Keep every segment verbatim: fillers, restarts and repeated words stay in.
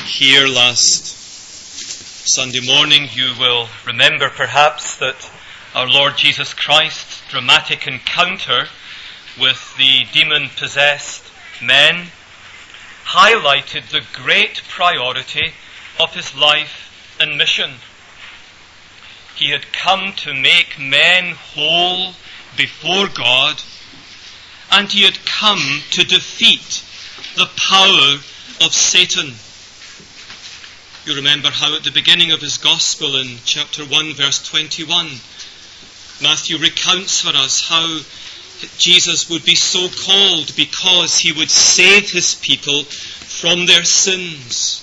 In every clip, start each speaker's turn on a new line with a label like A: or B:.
A: here last Sunday morning, you will remember perhaps that our Lord Jesus Christ's dramatic encounter with the demon-possessed men highlighted the great priority of his life and mission. He had come to make men whole before God, and he had come to defeat the power of Satan. You remember how at the beginning of his gospel in chapter one verse twenty-one, Matthew recounts for us how Jesus would be so called because he would save his people from their sins.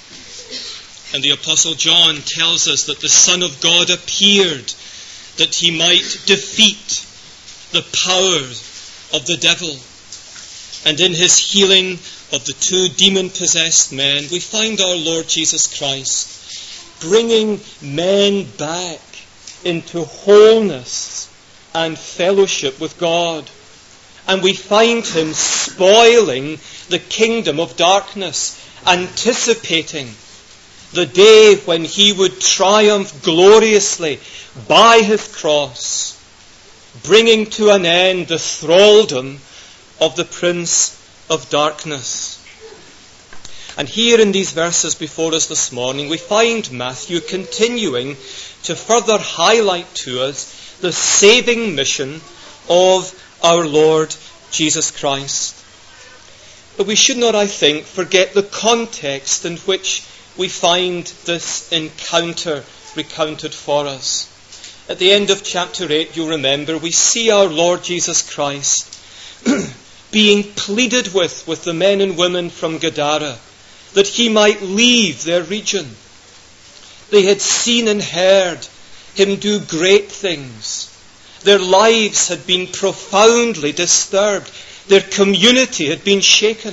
A: And the Apostle John tells us that the Son of God appeared that he might defeat the power of the devil. And in his healing of the two demon-possessed men, we find our Lord Jesus Christ bringing men back into wholeness and fellowship with God. And we find him spoiling the kingdom of darkness, anticipating the day when he would triumph gloriously by his cross, bringing to an end the thraldom of the prince of darkness. And here in these verses before us this morning, we find Matthew continuing to further highlight to us the saving mission of our Lord Jesus Christ. But we should not, I think, forget the context in which we find this encounter recounted for us. At the end of chapter eight, you remember, we see our Lord Jesus Christ being pleaded with with the men and women from Gadara that he might leave their region. They had seen and heard him do great things. Their lives had been profoundly disturbed. Their community had been shaken.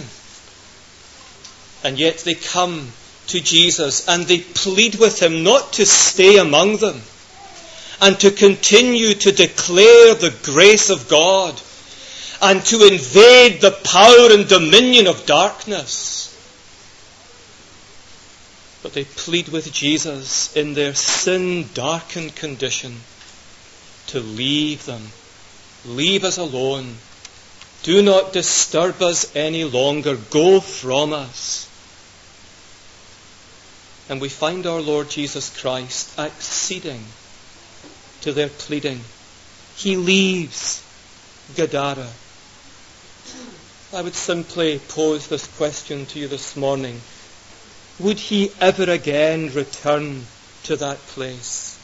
A: And yet they come to Jesus and they plead with him not to stay among them and to continue to declare the grace of God and to invade the power and dominion of darkness. But they plead with Jesus in their sin-darkened condition to leave them. Leave us alone. Do not disturb us any longer. Go from us. And we find our Lord Jesus Christ acceding to their pleading. He leaves Gadara. I would simply pose this question to you this morning. Would he ever again return to that place?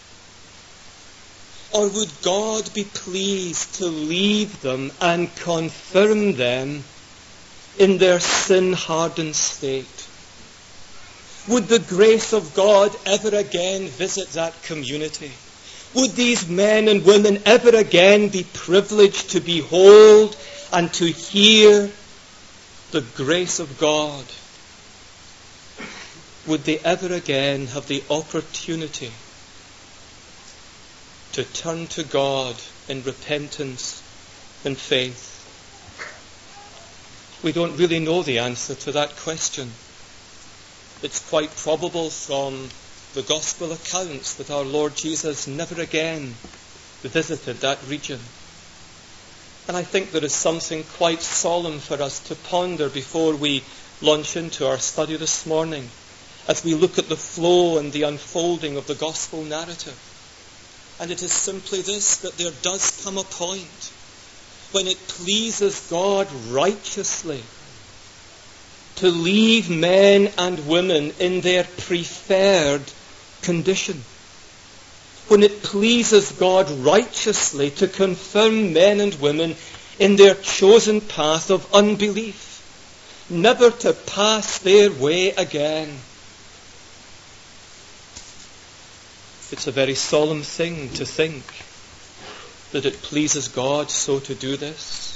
A: Or would God be pleased to leave them and confirm them in their sin-hardened state? Would the grace of God ever again visit that community? Would these men and women ever again be privileged to behold and to hear the grace of God? Would they ever again have the opportunity to turn to God in repentance and faith? We don't really know the answer to that question. It's quite probable from the gospel accounts that our Lord Jesus never again visited that region. And I think there is something quite solemn for us to ponder before we launch into our study this morning, as we look at the flow and the unfolding of the gospel narrative. And it is simply this, that there does come a point when it pleases God righteously to leave men and women in their preferred condition. When it pleases God righteously to confirm men and women in their chosen path of unbelief, never to pass their way again. It's a very solemn thing to think that it pleases God so to do this.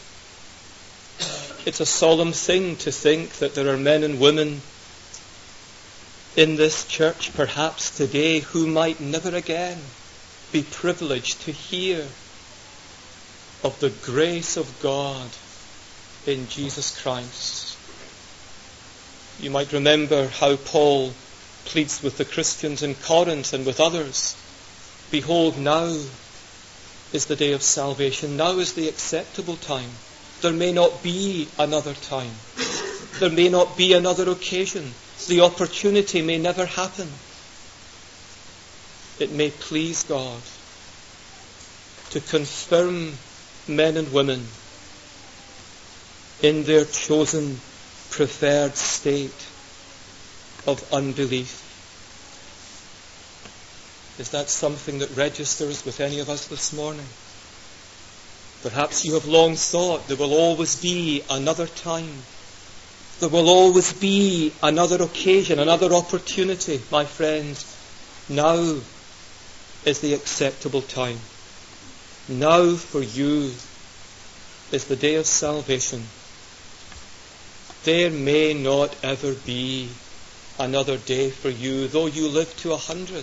A: It's a solemn thing to think that there are men and women in this church perhaps today who might never again be privileged to hear of the grace of God in Jesus Christ.
B: You might remember how Paul pleads with the Christians in Corinth and with others. Behold, now is the day of salvation. Now is the acceptable time. There may not be another time. There may not be another occasion. The opportunity may never happen. It may please God to confirm men and women in their chosen, preferred state of unbelief. Is that something that registers with any of us this morning? Perhaps you have long thought there will always be another time. There will always be another occasion, another opportunity. My friends, now is the acceptable time. Now for you is the day of salvation. There may not ever be another day for you, though you live to a hundred.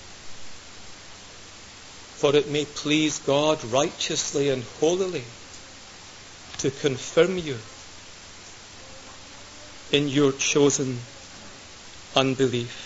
B: For it may please God righteously and holily to confirm you in your chosen unbelief.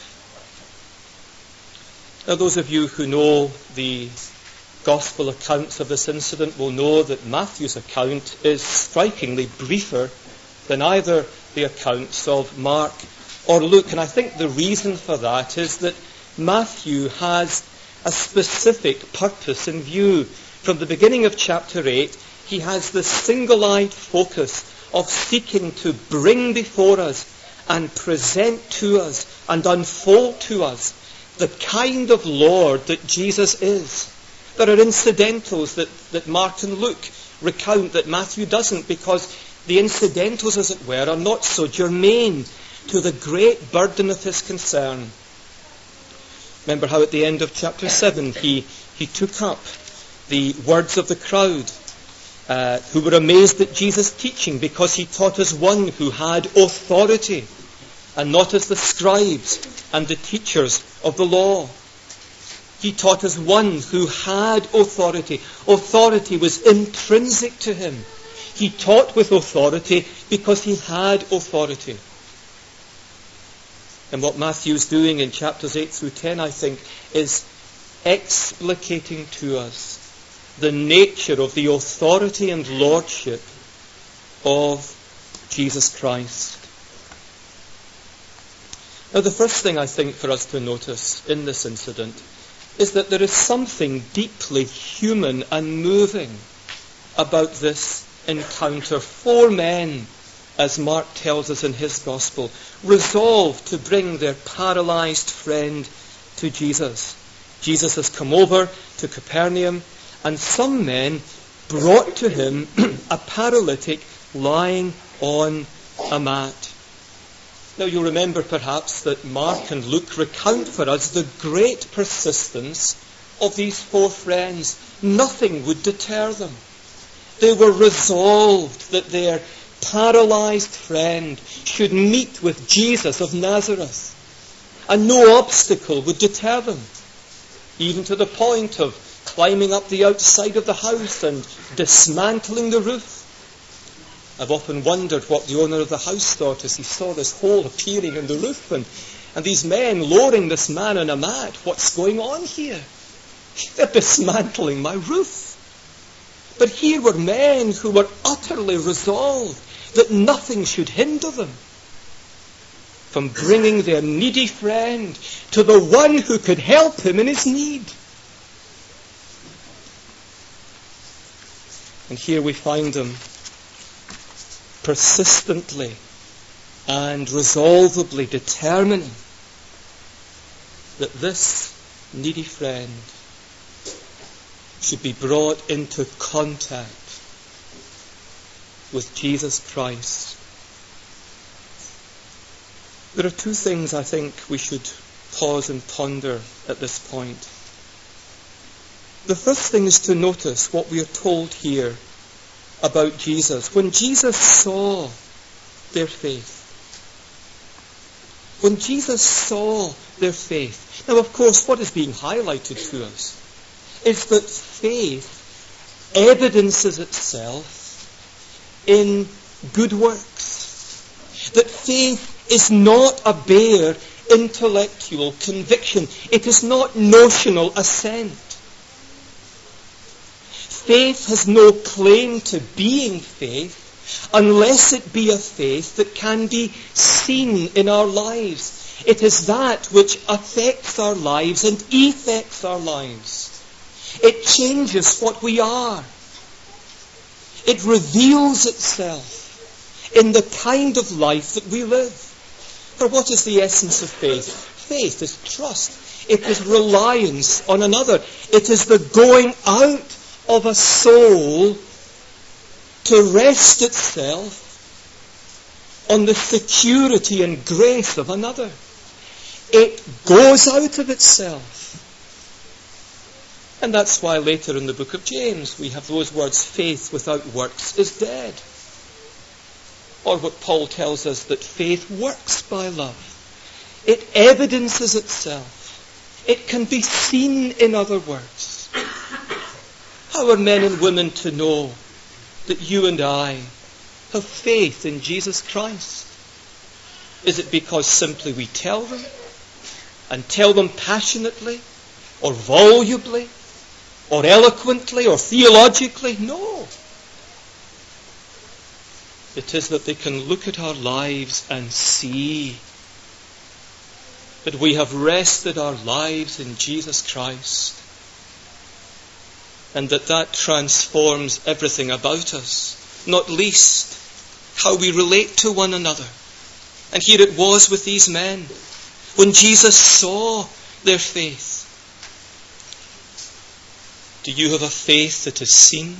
B: Now, those of you who know the Gospel accounts of this incident will know that Matthew's account is strikingly briefer than either the accounts of Mark or Luke. And I think the reason for that is that Matthew has a specific purpose in view. From the beginning of chapter eight, he has the single-eyed focus of seeking to bring before us and present to us and unfold to us the kind of Lord that Jesus is. There are incidentals that, that Mark and Luke recount that Matthew doesn't, because the incidentals, as it were, are not so germane to the great burden of his concern. Remember how at the end of chapter seven he, he took up the words of the crowd uh, who were amazed at Jesus' teaching, because he taught as one who had authority and not as the scribes and the teachers of the law. He taught as one who had authority. Authority was intrinsic to him. He taught with authority because he had authority. And what Matthew's doing in chapters eight through ten, I think, is explicating to us the nature of the authority and lordship of Jesus Christ. Now, the first thing I think for us to notice in this incident is that there is something deeply human and moving about this encounter. Four men, as Mark tells us in his Gospel, resolved to bring their paralyzed friend to Jesus. Jesus has come over to Capernaum, and some men brought to him a paralytic lying on a mat. Now, you'll remember perhaps that Mark and Luke recount for us the great persistence of these four friends. Nothing would deter them. They were resolved that their paralyzed friend should meet with Jesus of Nazareth, and no obstacle would deter them, even to the point of climbing up the outside of the house and dismantling the roof. I've often wondered what the owner of the house thought as he saw this hole appearing in the roof, and, and these men lowering this man on a mat. What's going on here? They're dismantling my roof. But here were men who were utterly resolved that nothing should hinder them from bringing their needy friend to the one who could help him in his need. And here we find them persistently and resolvably determining that this needy friend should be brought into contact with Jesus Christ. There are two things I think we should pause and ponder at this point. The first thing is to notice what we are told here about Jesus. When Jesus saw their faith, when Jesus saw their faith, now of course what is being highlighted to us is that faith evidences itself in good works. That faith is not a bare intellectual conviction. It is not notional assent. Faith has no claim to being faith unless it be a faith that can be seen in our lives. It is that which affects our lives and effects our lives. It changes what we are. It reveals itself in the kind of life that we live. For what is the essence of faith? Faith is trust. It is reliance on another. It is the going out of a soul to rest itself on the security and grace of another. It goes out of itself. And that's why later in the book of James we have those words, faith without works is dead. Or what Paul tells us, that faith works by love. It evidences itself. It can be seen, in other words. How are men and women to know that you and I have faith in Jesus Christ? Is it because simply we tell them, and tell them passionately, or volubly, or eloquently, or theologically? No. It is that they can look at our lives and see that we have rested our lives in Jesus Christ, and that that transforms everything about us, not least how we relate to one another. And here it was with these men. When Jesus saw their faith, do you have a faith that is seen?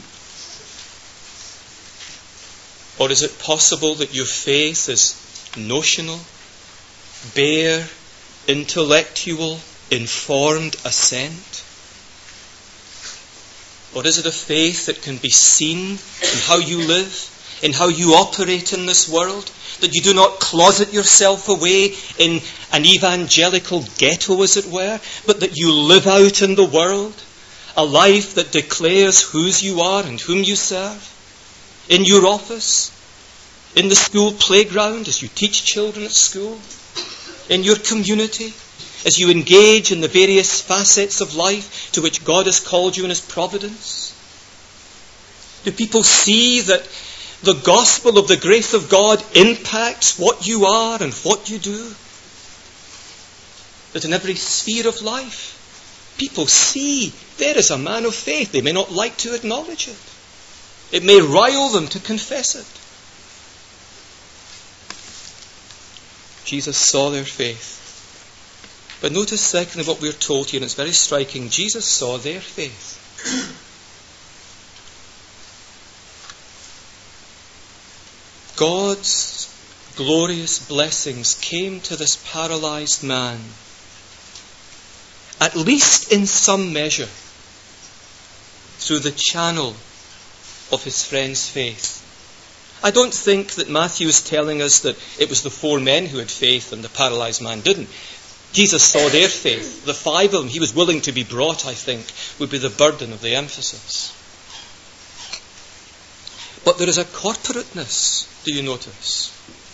B: Or is it possible that your faith is notional, bare, intellectual, informed assent? Or is it a faith that can be seen in how you live, in how you operate in this world, that you do not closet yourself away in an evangelical ghetto, as it were, but that you live out in the world a life that declares whose you are and whom you serve? In your office, in the school playground, as you teach children at school, in your community, as you engage in the various facets of life to which God has called you in His providence? Do people see that the gospel of the grace of God impacts what you are and what you do? That in every sphere of life, people see there is a man of faith. They may not like to acknowledge it. It may rile them to confess it. Jesus saw their faith. But notice secondly what we're told here, and it's very striking. Jesus saw their faith. God's glorious blessings came to this paralyzed man, at least in some measure, through the channel of his friend's faith. I don't think that Matthew is telling us that it was the four men who had faith and the paralyzed man didn't. Jesus saw their faith. The five of them, he was willing to be brought, I think, would be the burden of the emphasis. But there is a corporateness, do you notice?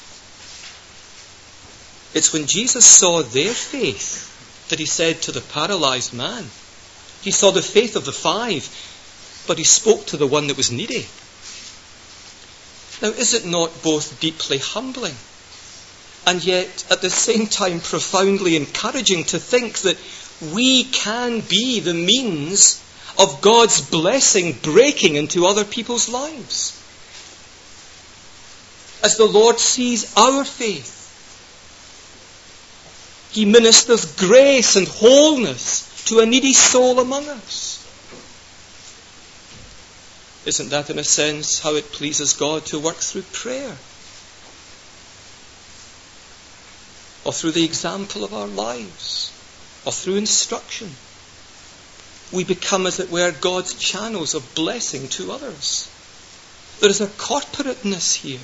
B: It's when Jesus saw their faith that he said to the paralyzed man, he saw the faith of the five, but he spoke to the one that was needy. Now, is it not both deeply humbling and yet at the same time profoundly encouraging to think that we can be the means of God's blessing breaking into other people's lives? As the Lord sees our faith, He ministers grace and wholeness to a needy soul among us. Isn't that, in a sense, how it pleases God to work through prayer? Or through the example of our lives? Or through instruction? We become, as it were, God's channels of blessing to others. There is a corporateness here.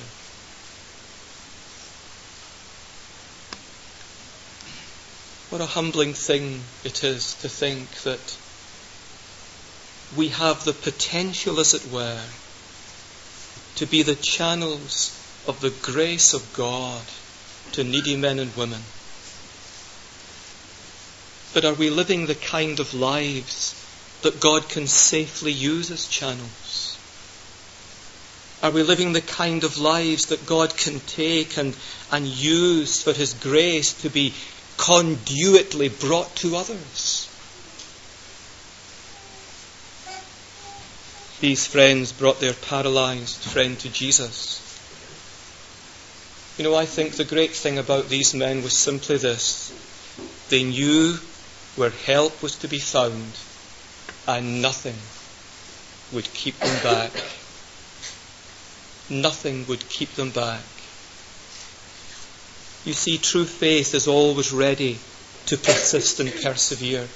B: What a humbling thing it is to think that we have the potential, as it were, to be the channels of the grace of God to needy men and women. But are we living the kind of lives that God can safely use as channels? Are we living the kind of lives that God can take and, and use for His grace to be conduitly brought to others? These friends brought their paralyzed friend to Jesus. You know, I think the great thing about these men was simply this. They knew where help was to be found, and nothing would keep them back. Nothing would keep them back. You see, true faith is always ready to persist and persevere.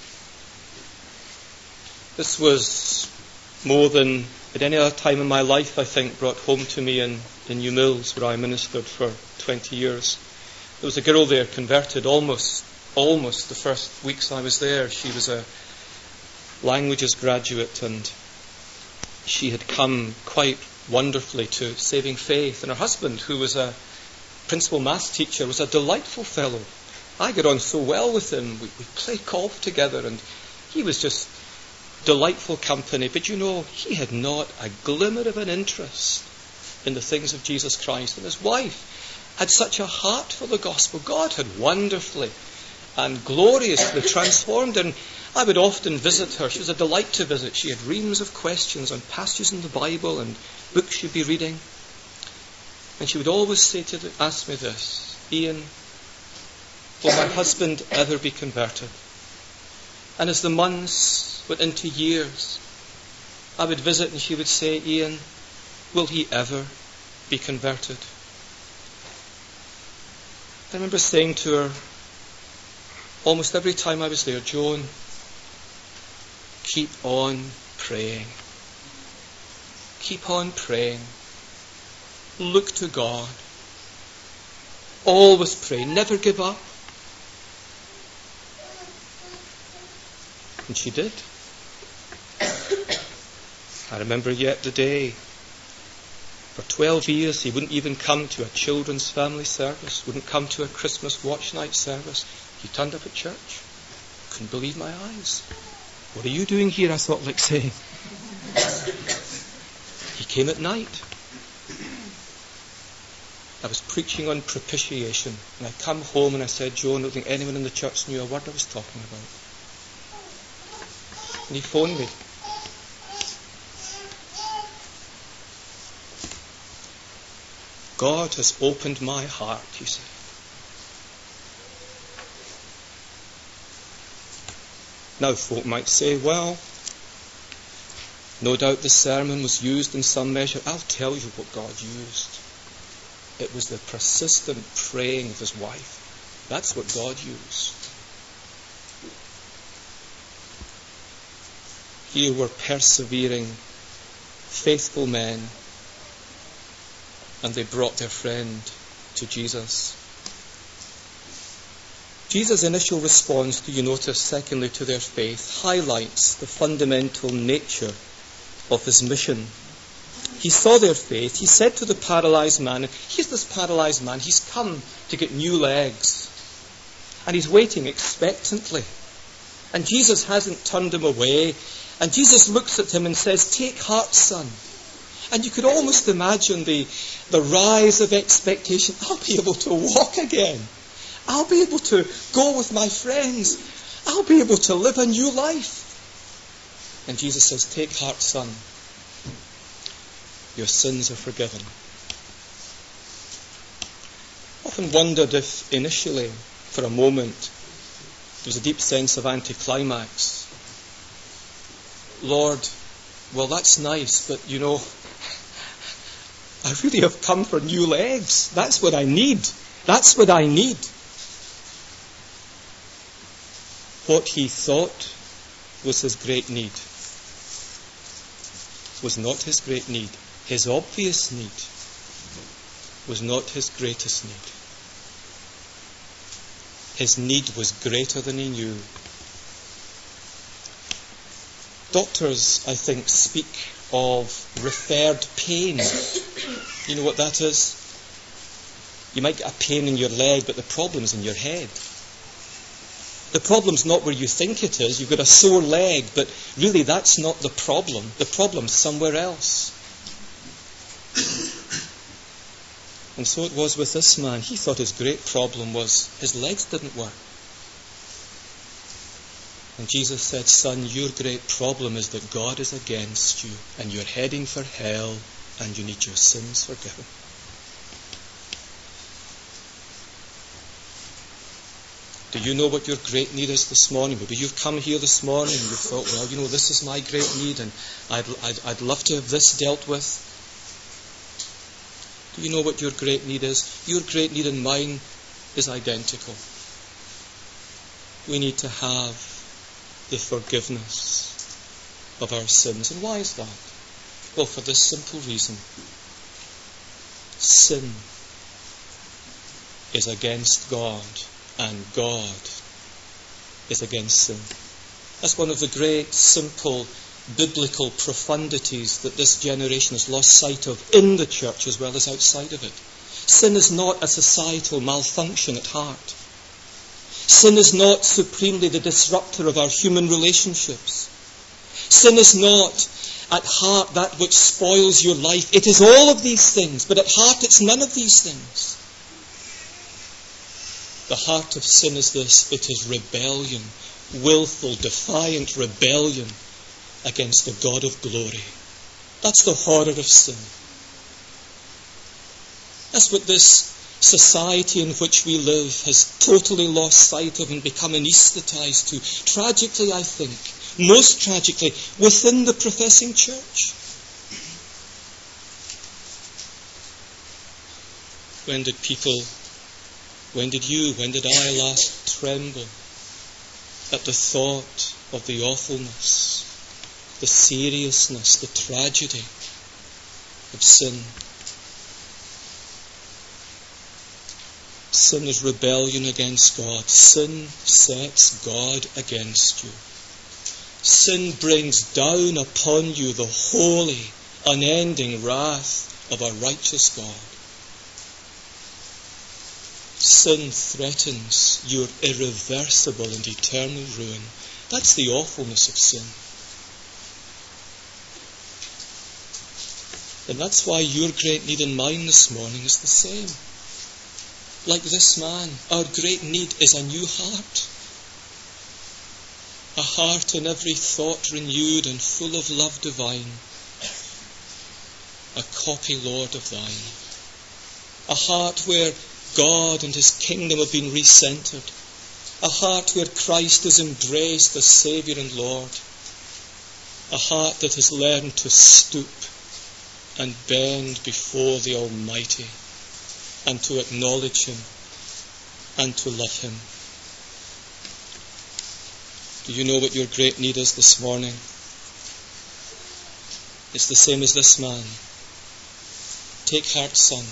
B: This was more than at any other time in my life, I think, brought home to me in, in New Mills, where I ministered for twenty years. There was a girl there converted almost, almost the first weeks I was there. She was a languages graduate, and she had come quite wonderfully to saving faith. And her husband, who was a principal maths teacher, was a delightful fellow. I got on so well with him. We, we played golf together, and he was just delightful company. But you know, he had not a glimmer of an interest in the things of Jesus Christ. And his wife had such a heart for the gospel. God had wonderfully and gloriously transformed her. And I would often visit her. She was a delight to visit. She had reams of questions on passages in the Bible and books she'd be reading. And she would always say to the, ask me this, Ian, will my husband ever be converted? And as the months went into years, I would visit and she would say, Ian, will he ever be converted? I remember saying to her almost every time I was there, Joan, keep on praying. Keep on praying. Look to God. Always pray. Never give up. And she did. I remember yet the day. For twelve years he wouldn't even come to a children's family service, wouldn't come to a Christmas watch night service. He turned up at church. Couldn't believe my eyes. What are you doing here? I thought, like saying. He came at night. I was preaching on propitiation, and I come home and I said, Joan, I don't think anyone in the church knew a word I was talking about. And he phoned me. God has opened my heart, he said. Now folk might say, well, no doubt the sermon was used in some measure. I'll tell you what God used. It was the persistent praying of his wife. That's what God used. Here were persevering, faithful men, and they brought their friend to Jesus. Jesus' initial response, do you notice, secondly, to their faith, highlights the fundamental nature of his mission. He saw their faith. He said to the paralyzed man, here's this paralyzed man, he's come to get new legs. And he's waiting expectantly. And Jesus hasn't turned him away. And Jesus looks at him and says, take heart, son. And you could almost imagine the, the rise of expectation. I'll be able to walk again. I'll be able to go with my friends. I'll be able to live a new life. And Jesus says, take heart, son. Your sins are forgiven. I often wondered if initially, for a moment, there was a deep sense of anticlimax. Lord, well, that's nice, but you know, I really have come for new legs. That's what I need. That's what I need. What he thought was his great need was not his great need. His obvious need was not his greatest need. His need was greater than he knew. Doctors, I think, speak of referred pain. You know what that is? You might get a pain in your leg, but the problem's in your head. The problem's not where you think it is. You've got a sore leg, but really that's not the problem. The problem's somewhere else. And so it was with this man. He thought his great problem was his legs didn't work. And Jesus said, son, your great problem is that God is against you and you're heading for hell and you need your sins forgiven. Do you know what your great need is this morning? Maybe you've come here this morning and you've thought, well, you know, this is my great need and I'd, I'd, I'd love to have this dealt with. Do you know what your great need is? Your great need and mine is identical. We need to have the forgiveness of our sins. And why is that? Well, for this simple reason. Sin is against God, and God is against sin. That's one of the great, simple, biblical profundities that this generation has lost sight of in the church as well as outside of it. Sin is not a societal malfunction at heart. Sin is not supremely the disruptor of our human relationships. Sin is not at heart that which spoils your life. It is all of these things, but at heart it's none of these things. The heart of sin is this: it is rebellion, willful, defiant rebellion against the God of glory. That's the horror of sin. That's what this society in which we live has totally lost sight of and become anaesthetized to. Tragically, I think, most tragically, within the professing church. When did people, when did you, when did I last tremble at the thought of the awfulness, the seriousness, the tragedy of sin? Sin is rebellion against God. Sin sets God against you. Sin brings down upon you the holy, unending wrath of a righteous God. Sin threatens your irreversible and eternal ruin. That's the awfulness of sin. And that's why your great need and mine this morning is the same. Like this man, our great need is a new heart. A heart in every thought renewed and full of love divine. A copy, Lord, of thine. A heart where God and his kingdom have been recentered. A heart where Christ is embraced as Saviour and Lord. A heart that has learned to stoop and bend before the Almighty, and to acknowledge him, and to love him. Do you know what your great need is this morning? It's the same as this man. Take heart, son.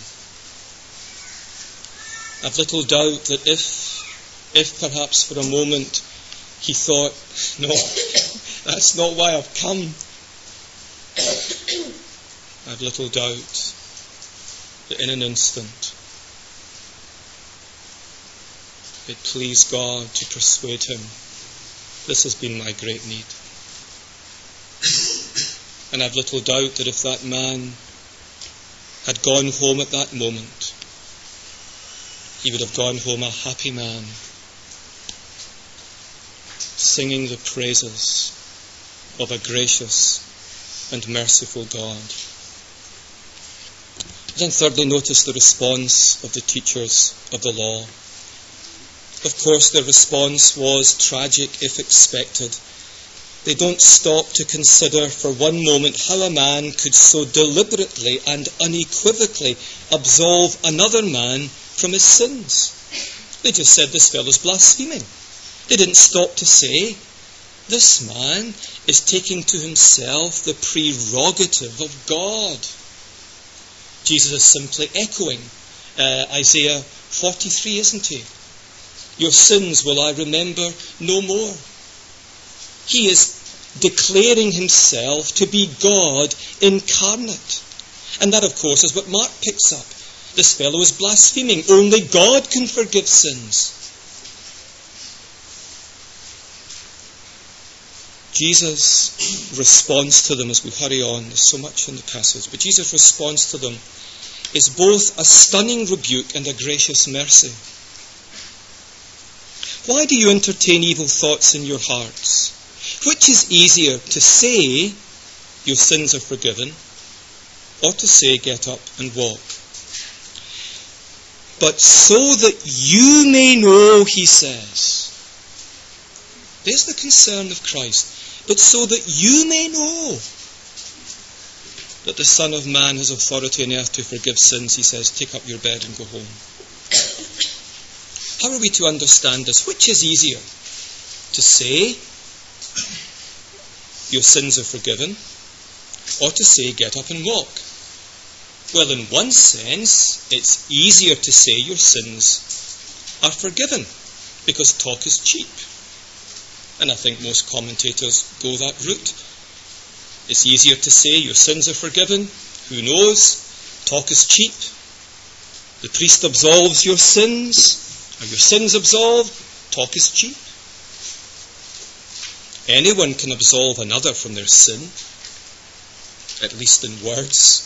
B: I've little doubt that if, if perhaps for a moment he thought, no, that's not why I've come, I've little doubt that in an instant it pleased God to persuade him, this has been my great need. And I've little doubt that if that man had gone home at that moment, he would have gone home a happy man, singing the praises of a gracious and merciful God. Then thirdly, notice the response of the teachers of the law. Of course, their response was tragic if expected. They don't stop to consider for one moment how a man could so deliberately and unequivocally absolve another man from his sins. They just said this fellow's blaspheming. They didn't stop to say, this man is taking to himself the prerogative of God. Jesus is simply echoing uh, Isaiah forty-three, isn't he? Your sins will I remember no more. He is declaring himself to be God incarnate. And that, of course, is what Mark picks up. This fellow is blaspheming. Only God can forgive sins. Jesus responds to them as we hurry on. There's so much in the passage. But Jesus responds to them is both a stunning rebuke and a gracious mercy. Why do you entertain evil thoughts in your hearts? Which is easier, to say your sins are forgiven, or to say get up and walk? But so that you may know, he says. There's the concern of Christ. But so that you may know that the Son of Man has authority on earth to forgive sins, he says, take up your bed and go home. How are we to understand this? Which is easier? To say your sins are forgiven, or to say get up and walk? Well, in one sense, it's easier to say your sins are forgiven, because talk is cheap. And I think most commentators go that route. It's easier to say your sins are forgiven. Who knows? Talk is cheap. The priest absolves your sins. Are your sins absolved? Talk is cheap. Anyone can absolve another from their sin, at least in words.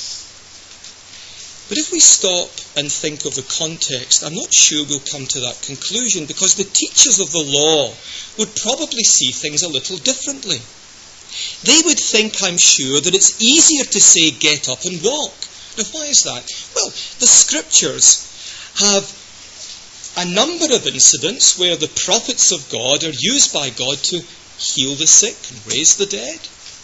B: But if we stop and think of the context, I'm not sure we'll come to that conclusion, because the teachers of the law would probably see things a little differently. They would think, I'm sure, that it's easier to say get up and walk. Now, why is that? Well, the scriptures have a number of incidents where the prophets of God are used by God to heal the sick and raise the dead.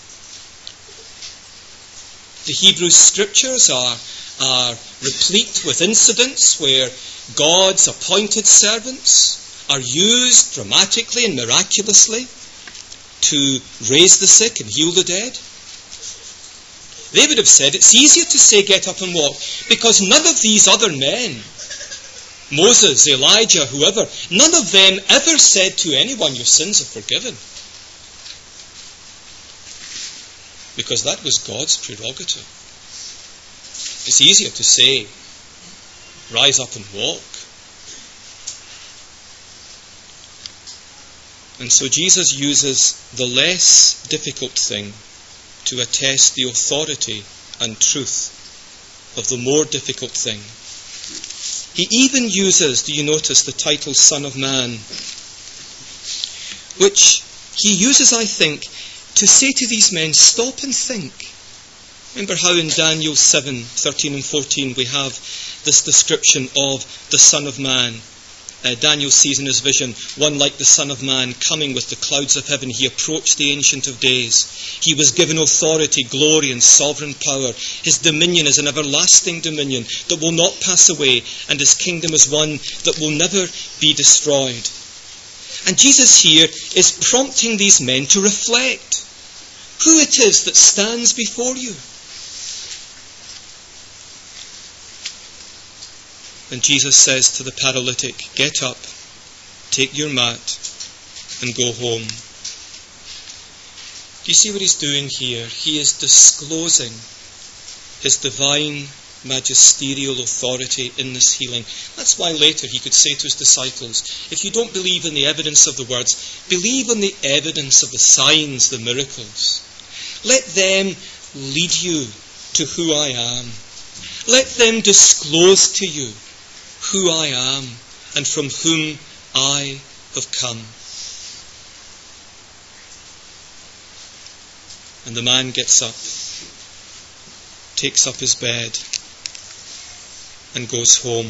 B: The Hebrew scriptures are are replete with incidents where God's appointed servants are used dramatically and miraculously to raise the sick and heal the dead. They would have said it's easier to say get up and walk, because none of these other men, Moses, Elijah, whoever, none of them ever said to anyone, your sins are forgiven. Because that was God's prerogative. It's easier to say, rise up and walk. And so Jesus uses the less difficult thing to attest the authority and truth of the more difficult thing. He even uses, do you notice, the title Son of Man, which he uses, I think, to say to these men, stop and think. Remember how in Daniel seven, thirteen and fourteen we have this description of the Son of Man. Uh, Daniel sees in his vision one like the Son of Man coming with the clouds of heaven. He approached the Ancient of Days. He was given authority, glory and sovereign power. His dominion is an everlasting dominion that will not pass away, and his kingdom is one that will never be destroyed. And Jesus here is prompting these men to reflect who it is that stands before you. And Jesus says to the paralytic, get up, take your mat, and go home. Do you see what he's doing here? He is disclosing his divine magisterial authority in this healing. That's why later he could say to his disciples, if you don't believe in the evidence of the words, believe in the evidence of the signs, the miracles. Let them lead you to who I am. Let them disclose to you who I am and from whom I have come. And the man gets up, takes up his bed, and goes home.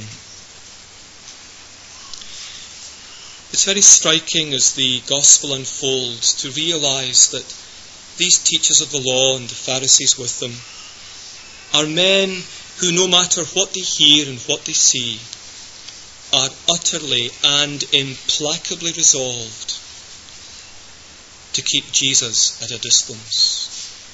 B: It's very striking as the gospel unfolds to realize that these teachers of the law and the Pharisees with them are men who, no matter what they hear and what they see, are utterly and implacably resolved to keep Jesus at a distance.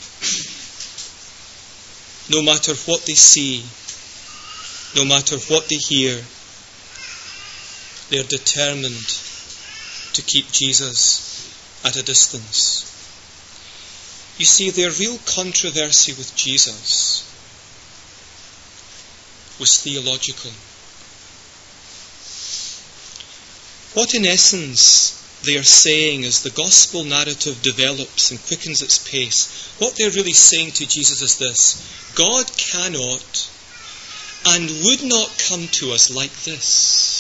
B: No matter what they see, no matter what they hear, they are determined to keep Jesus at a distance. You see, their real controversy with Jesus was theological. What in essence they are saying as the gospel narrative develops and quickens its pace, what they're really saying to Jesus is this: God cannot and would not come to us like this.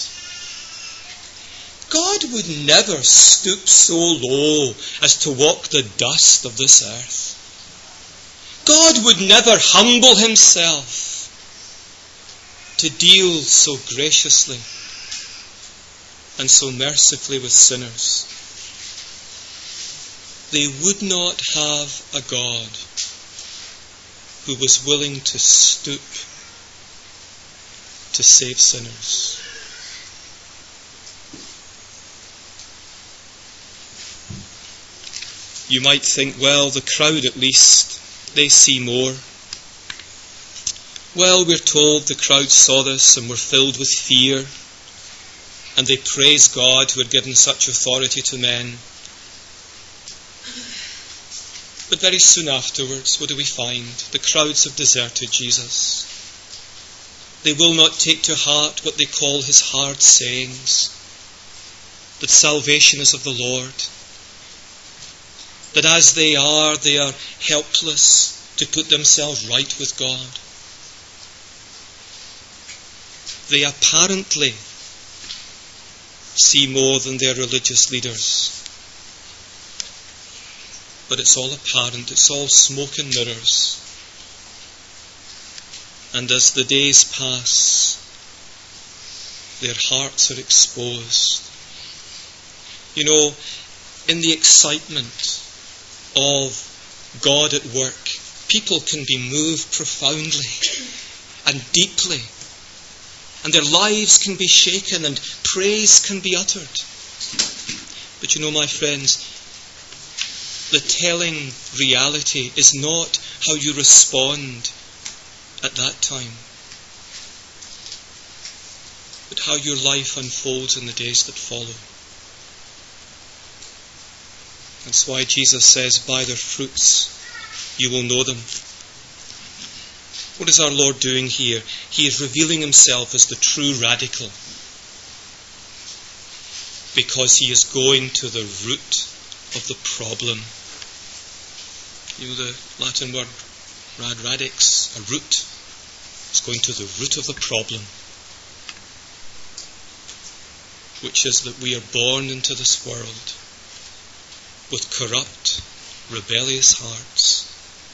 B: God would never stoop so low as to walk the dust of this earth. God would never humble himself to deal so graciously and so mercifully with sinners. They would not have a God who was willing to stoop to save sinners. You might think, well, the crowd at least, they see more. Well, we're told the crowd saw this and were filled with fear, and they praised God who had given such authority to men. But very soon afterwards, what do we find? The crowds have deserted Jesus. They will not take to heart what they call his hard sayings, that salvation is of the Lord, that as they are, they are helpless to put themselves right with God. They apparently see more than their religious leaders. But it's all apparent, it's all smoke and mirrors. And as the days pass, their hearts are exposed. You know, in the excitement of God at work, people can be moved profoundly and deeply, and their lives can be shaken and praise can be uttered. But you know, my friends, the telling reality is not how you respond at that time, but how your life unfolds in the days that follow. That's why Jesus says, by their fruits you will know them. What is our Lord doing here? He is revealing himself as the true radical, because he is going to the root of the problem. You know the Latin word rad radix, a root. It's going to the root of the problem, which is that we are born into this world with corrupt, rebellious hearts.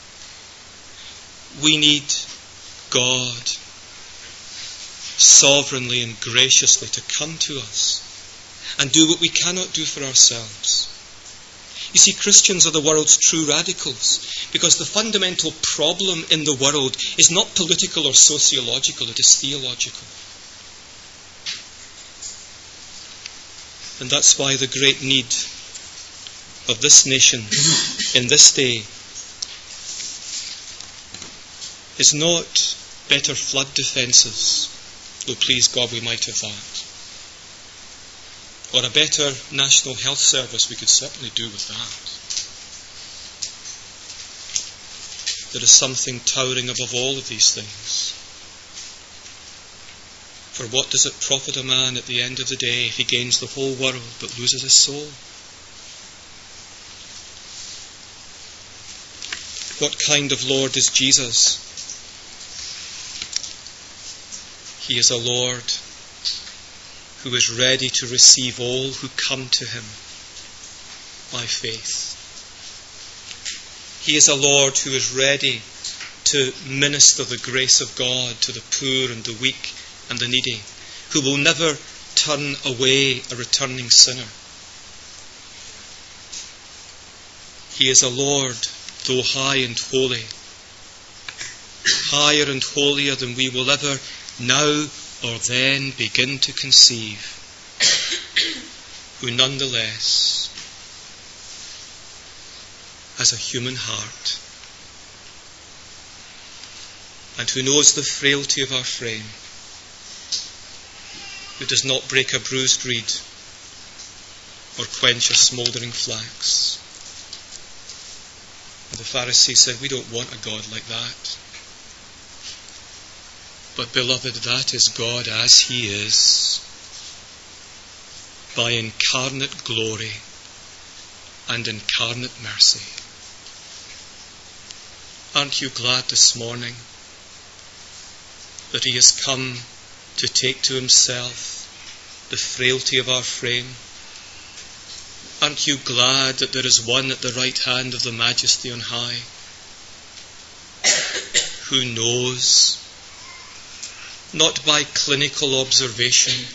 B: We need God sovereignly and graciously to come to us and do what we cannot do for ourselves. You see, Christians are the world's true radicals, because the fundamental problem in the world is not political or sociological, it is theological. And that's why the great need of this nation in this day is not better flood defences, though please God we might have that, or a better national health service. We could certainly do with that. There is something towering above all of these things. For what does it profit a man at the end of the day if he gains the whole world but loses his soul? What kind of Lord is Jesus? He is a Lord who is ready to receive all who come to him by faith. He is a Lord who is ready to minister the grace of God to the poor and the weak and the needy, who will never turn away a returning sinner. He is a Lord, though high and holy, higher and holier than we will ever now or then begin to conceive, who nonetheless has a human heart and who knows the frailty of our frame, who does not break a bruised reed or quench a smouldering flax. And the Pharisees said, we don't want a God like that. But, beloved, that is God as he is, by incarnate glory and incarnate mercy. Aren't you glad this morning that he has come to take to himself the frailty of our frame? Aren't you glad that there is one at the right hand of the Majesty on high who knows, not by clinical observation,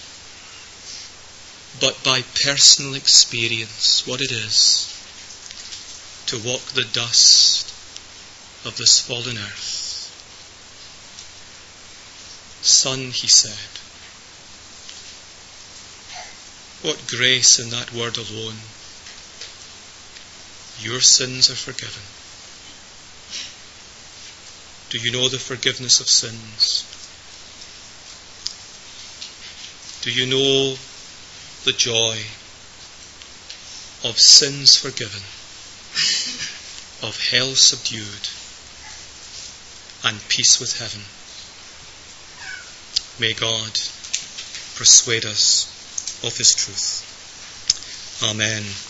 B: but by personal experience, what it is to walk the dust of this fallen earth? Son, he said, what grace in that word alone. Your sins are forgiven. Do you know the forgiveness of sins? Do you know the joy of sins forgiven, of hell subdued, and peace with heaven? May God persuade us of his truth. Amen.